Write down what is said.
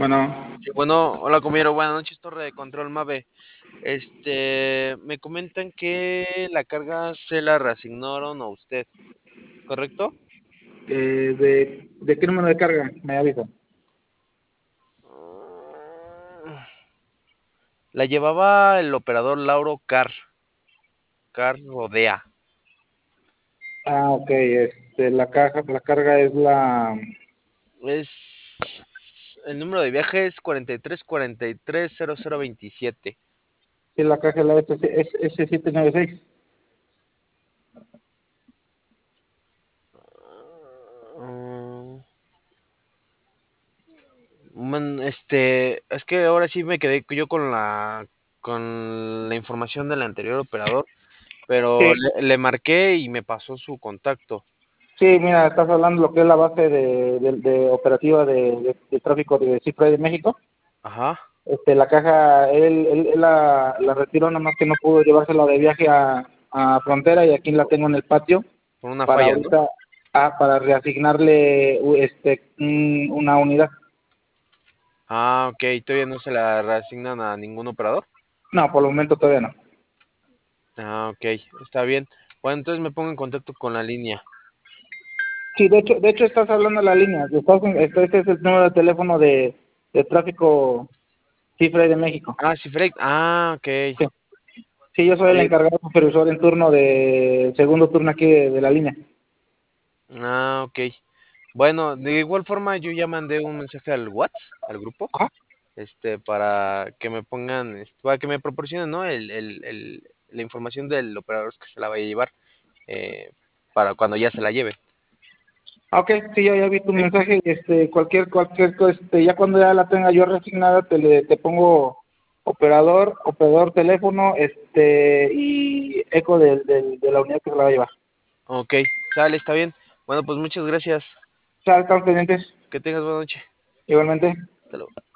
Bueno, Sí, bueno, hola compañero, buenas noches, Torre de Control Mave. Me comentan que la carga se la reasignaron a usted, ¿correcto? ¿de qué número de carga? Me avisa. La llevaba el operador Lauro Car Rodea. Ah, ok, la carga es El número de viaje es 43430027. sí, la caja es la S796. Mm, es que ahora sí me quedé yo con la información del anterior operador, pero Sí, le marqué y me pasó su contacto. sí, mira, estás hablando lo que es la base de operativa de tráfico de Cifra de México. Ajá, La caja, él la retiró, nada más que no pudo llevársela de viaje a frontera y aquí la tengo en el patio por una para falla, ¿no? ahorita, para reasignarle una unidad. Ah, ok, todavía no se la reasignan a ningún operador. No, por el momento todavía no. Ah, ok, está bien. Bueno, entonces me pongo en contacto con la línea. Sí, de hecho estás hablando de la línea. Este es el número de teléfono de tráfico Cifra de México. Ah, sí, Frey. Ah, ok. Sí, sí, yo soy el Oye, encargado supervisor en turno de segundo turno aquí de la línea. ah, ok. Bueno, de igual forma yo ya mandé un mensaje al WhatsApp, al grupo, Ajá. para que me pongan, para que me proporcionen, ¿no? La información del operador que se la vaya a llevar, eh, para cuando ya se la lleve. Ok, sí, ya vi tu ¿Sí? mensaje. Cualquier cosa, ya cuando ya la tenga yo resignada, te pongo operador teléfono, y eco de la unidad que se la va a llevar. Ok, sale, está bien. Bueno, pues muchas gracias. Ya están pendientes, Que tengas buena noche. igualmente. Hasta luego.